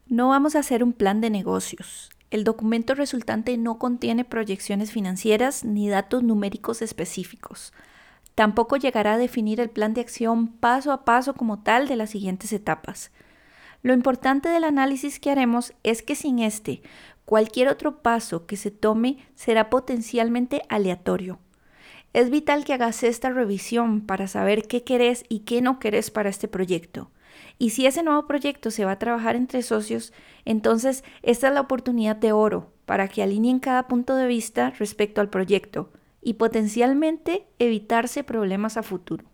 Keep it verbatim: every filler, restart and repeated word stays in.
No vamos a hacer un plan de negocios. El documento resultante no contiene proyecciones financieras ni datos numéricos específicos. Tampoco llegará a definir el plan de acción paso a paso como tal de las siguientes etapas. Lo importante del análisis que haremos es que sin este, cualquier otro paso que se tome será potencialmente aleatorio. Es vital que hagas esta revisión para saber qué querés y qué no querés para este proyecto. Y si ese nuevo proyecto se va a trabajar entre socios, entonces esta es la oportunidad de oro para que alineen cada punto de vista respecto al proyecto y potencialmente evitarse problemas a futuro.